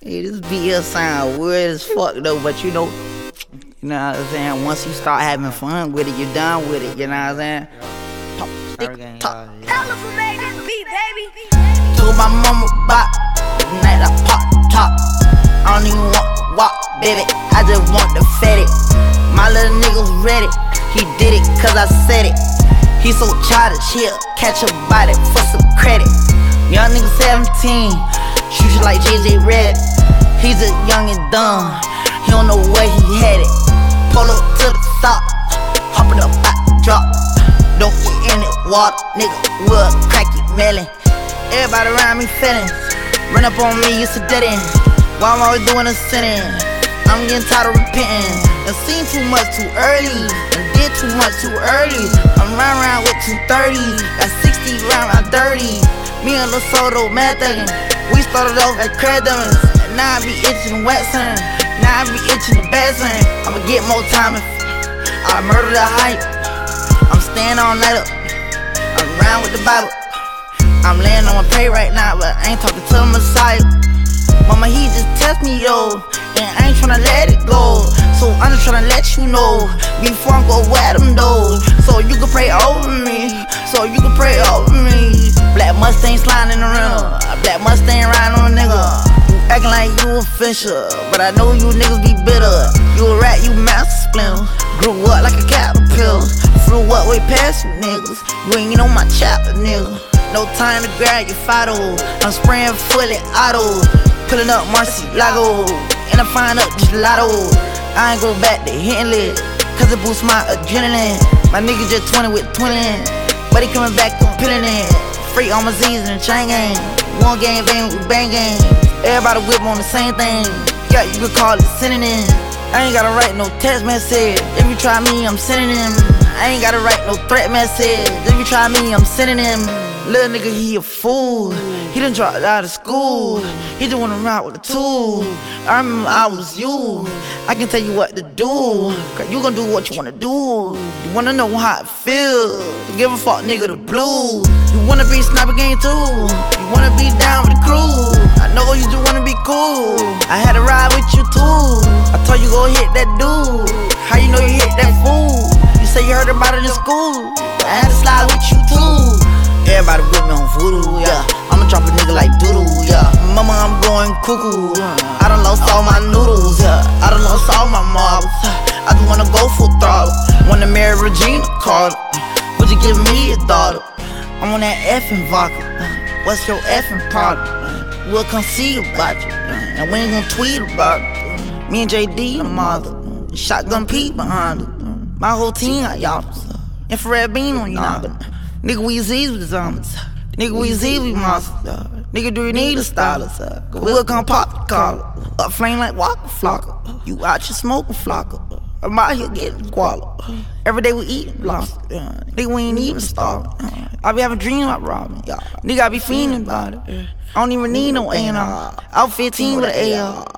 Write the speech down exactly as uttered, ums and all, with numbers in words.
Hey, this beat here sound weird as fuck though, but you know, you know what I'm saying? Once you start having fun with it, you're done with it, you know what I'm saying? Pop, stick, top. Elephant made this beat, baby. Told my mama bop, the night I pop top. I don't even want to walk, baby, I just want the fetty. My little nigga's ready, he did it cause I said it. He so childish, he'll catch a body for some credit. Young nigga seventeen, shoot you like J J Redd. He's a young and dumb, he don't know where he headed. Pull up to the top, hopping up out the drop. Don't get in it water, nigga, we'll crack it melon. Everybody around me feeling, run up on me, it's a dead end. Why I'm always doing a sinning? I'm getting tired of repenting. I seen too much too early, and did too much too early. I'm round round with two thirty, got sixty round round thirty. Me and Lil Soto mad thuggin', we started off at Credums, and now I be itching the wet sun. Now I be itching the bad sun. I'ma get more time if I murder the hype. I'm staying all night up, I'm round with the Bible. I'm laying on my pay right now, but I ain't talking to the Messiah. Mama, he just test me, yo, and I ain't tryna let it go. So I'm just tryna let you know before I go wet them though. So you can pray over me, so you can pray over me. Black Mustang sliding in the rental, black Mustang riding on a nigga. You acting like you official, but I know you niggas be bitter. You a rat, you master splinter. Grew up like a caterpillar, flew up way past you niggas. You ain't on my chapter, nigga. No time to grab your photo, I'm spraying fully auto. Pulling up Marcielago, and I find up gelato. I ain't go back to hitting lit, cause it boosts my adrenaline. My nigga just twenty with twenty, but he coming back to peeling it. Free on my Z's and chain gang. One game bang with bang gang. Everybody whip on the same thing. Yeah, you could call it synonym. I ain't gotta write no text message. If you try me, I'm sending him. I ain't gotta write no threat message. If you try me, I'm sending him. Little nigga, he a fool. He done dropped out of school. He just wanna ride with a tool. I remember I was you. I can tell you what to do, cause you gon' do what you wanna do. You wanna know how it feel to give a fuck nigga the blues. You wanna be sniper game too. You wanna be down with the crew. I know you just wanna be cool. I had to ride with you too. I told you go hit that dude. How you know you hit that fool? You say you heard about it in school. I had to slide with you too. Everybody with me on voodoo, yeah. I'ma drop a nigga like doodoo, yeah. Mama, I'm going cuckoo. I done lost all my noodles, yeah. I done lost all my marbles. I just wanna go full throttle. Wanna marry Regina Carter. Would you give me a daughter? I'm on that effing vodka. What's your effing problem? We'll come see about you, and we ain't gon' tweet about it. Me and J D, the mother. Shotgun Pete behind it. My whole team got y'all. Infrared beam on y'all. Nigga, we Z's with the zombies. Nigga, we Z's with monsters. Nigga, do you need a stylist? We'll come pop the collar. Up flame like Waka Flocka. You out here smoking flocker. I'm out here getting squalor. Every day we eating lobster. Nigga, we ain't even starving. I be having dreams about robbing. Nigga, I be fiending about it. I don't even need no A and R. I was fifteen with an A R.